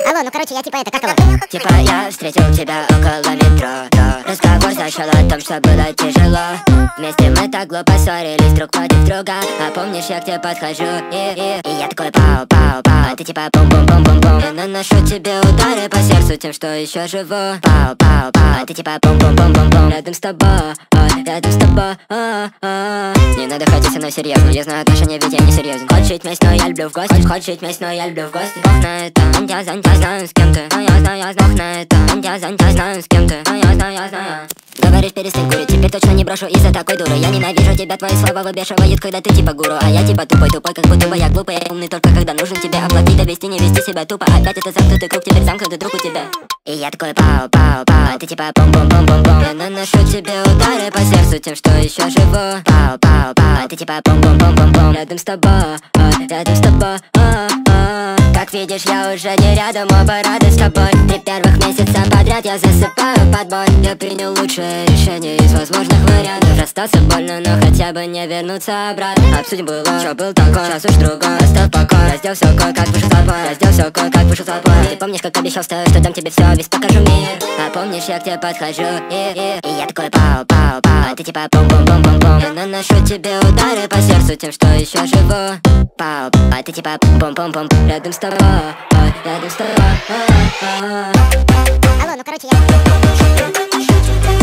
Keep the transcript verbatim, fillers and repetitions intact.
Алло, ну короче, я типа это, как его? Типа я встретил тебя около метро, да. Разговор зашел о том, что было тяжело. Вместе мы так глупо ссорились друг против друга. А помнишь, я к тебе подхожу и, и, и я такой пау, пау, пау. А ты типа бум-бум-бум-бум-бум. Я наношу тебе удары по сердцу тем, что еще живу. Пау, пау, пау. А ты типа бум-бум-бум-бум-бум. Рядом с тобой, рядом с тобой. Не надо ходить со мной серьезно. Я знаю отношения, ведь я не серьезен. Хочешь жить вместе, но я люблю в гости. Хочешь жить вместе, но я люблю в гости. Бог на это, я знаю, я знаю с кем ты. Но я знаю, я знаю на это, я знаю, я знаю с кем ты. Но я знаю, я знаю. Говоришь, перестань курить, теперь точно не брошу из-за такой дуры. Я ненавижу тебя, твои слова выбешивают, когда ты типа гуру. А я типа тупой-тупой, как будто бы я глупый. Я умный только когда нужен тебе оплатить, довести, не вести себя тупо. Опять это замкнутый круг, теперь замкнутый друг у тебя. И я такой пау, пау, пау. А ты типа бум-бум-бум-бум-бум. Я наношу тебе удары по сердцу тем, что еще живу. Пау, пау, пау. А ты типа бум-бум-бум-бум-бум. Рядом с тобой, рядом с тобой. Как видишь, я уже не рядом, оба рады с тобой. Три первых месяца подряд я засыпаю под бой. Я принял лучшее решение из возможных вариантов. Расстаться больно, но хотя бы не вернуться обратно. Обсудим было, что был такой, сейчас уж другой. Оставь покой, раздел все кое-как вышел с тобой. Раздел все кое-как вышел с тобой. Ты помнишь, как обещал, что дам тебе все, весь покажу мир. А помнишь, я к тебе подхожу и, и, и я такой пау, пау, пау. А ты типа бум-бум-бум-бум-бум. Я наношу тебе удары по сердцу тем, что еще живу. Пау, а ты типа бум-бум-бум. Рядом с тобой, рядом с тобой. Алло, ну короче, я...